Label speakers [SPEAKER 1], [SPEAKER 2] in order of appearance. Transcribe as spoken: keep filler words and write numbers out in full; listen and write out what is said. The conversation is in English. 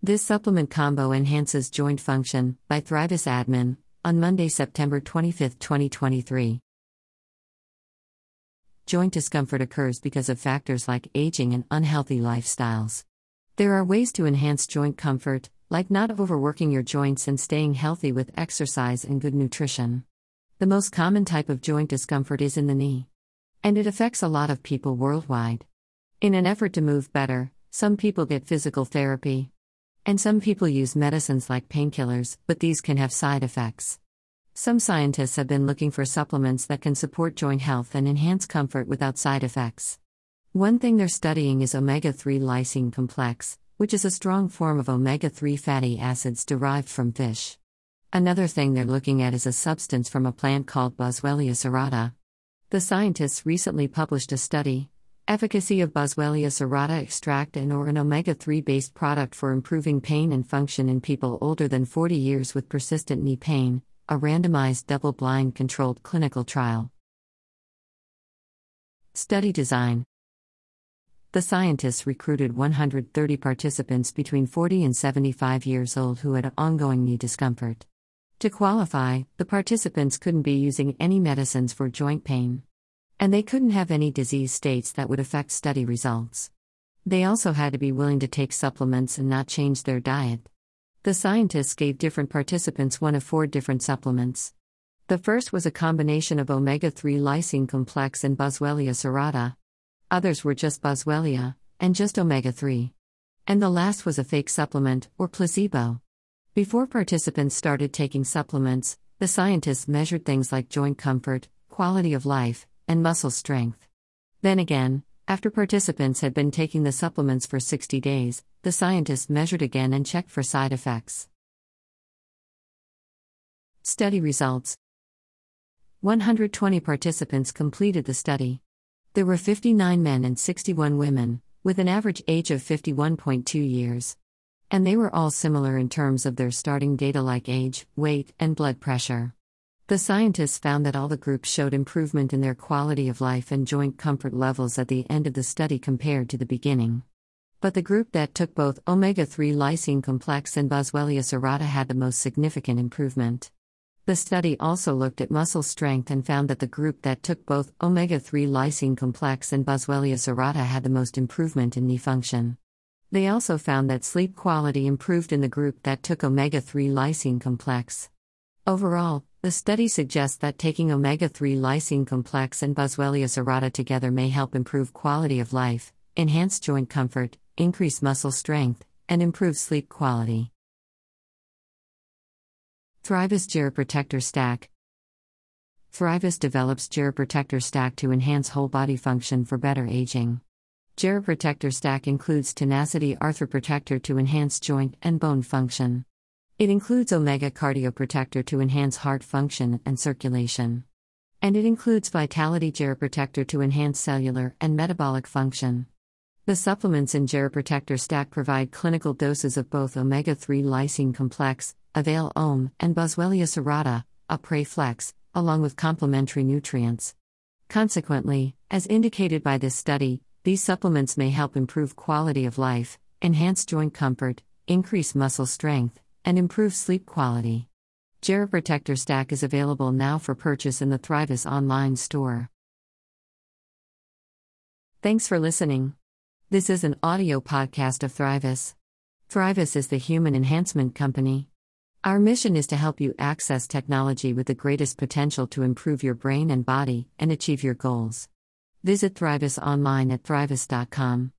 [SPEAKER 1] This supplement combo enhances joint function, by Thrivis Admin, on Monday, September twenty-fifth, twenty twenty-three. Joint discomfort occurs because of factors like aging and unhealthy lifestyles. There are ways to enhance joint comfort, like not overworking your joints and staying healthy with exercise and good nutrition. The most common type of joint discomfort is in the knee. And it affects a lot of people worldwide. In an effort to move better, some people get physical therapy. And some people use medicines like painkillers, but these can have side effects. Some scientists have been looking for supplements that can support joint health and enhance comfort without side effects. One thing they're studying is omega three lysine complex, which is a strong form of omega three fatty acids derived from fish. Another thing they're looking at is a substance from a plant called Boswellia serrata. The scientists recently published a study, Efficacy of Boswellia serrata extract and or an omega three based product for improving pain and function in people older than forty years with persistent knee pain, a randomized double-blind controlled clinical trial. Study design. The scientists recruited one hundred thirty participants between forty and seventy-five years old who had ongoing knee discomfort. To qualify, the participants couldn't be using any medicines for joint pain. And they couldn't have any disease states that would affect study results. They also had to be willing to take supplements and not change their diet. The scientists gave different participants one of four different supplements. The first was a combination of omega three lysine complex and Boswellia serrata. Others were just Boswellia, and just omega three. And the last was a fake supplement, or placebo. Before participants started taking supplements, the scientists measured things like joint comfort, quality of life, and muscle strength. Then again, after participants had been taking the supplements for sixty days, the scientists measured again and checked for side effects. Study results. one hundred twenty participants completed the study. There were fifty-nine men and sixty-one women, with an average age of fifty-one point two years. And they were all similar in terms of their starting data like age, weight, and blood pressure. The scientists found that all the groups showed improvement in their quality of life and joint comfort levels at the end of the study compared to the beginning. But the group that took both omega three lysine complex and Boswellia serrata had the most significant improvement. The study also looked at muscle strength and found that the group that took both omega three lysine complex and Boswellia serrata had the most improvement in knee function. They also found that sleep quality improved in the group that took omega three lysine complex. Overall, the study suggests that taking omega three lysine complex and Boswellia serrata together may help improve quality of life, enhance joint comfort, increase muscle strength, and improve sleep quality. Thrivis Geroprotector Stack. Thrivis develops Geroprotector Stack to enhance whole body function for better aging. Geroprotector Stack includes Tenacity Arthroprotector to enhance joint and bone function. It includes Omega Cardioprotector to enhance heart function and circulation. And it includes Vitality Geroprotector to enhance cellular and metabolic function. The supplements in Geroprotector Stack provide clinical doses of both omega three lysine complex, Avail O M, and Boswellia serrata, Apres Flex, along with complementary nutrients. Consequently, as indicated by this study, these supplements may help improve quality of life, enhance joint comfort, increase muscle strength, and improve sleep quality. Geroprotector Stack is available now for purchase in the Thrivis online store. Thanks for listening. This is an audio podcast of Thrivis. Thrivis is the human enhancement company. Our mission is to help you access technology with the greatest potential to improve your brain and body and achieve your goals. Visit Thrivis online at thrivis dot com.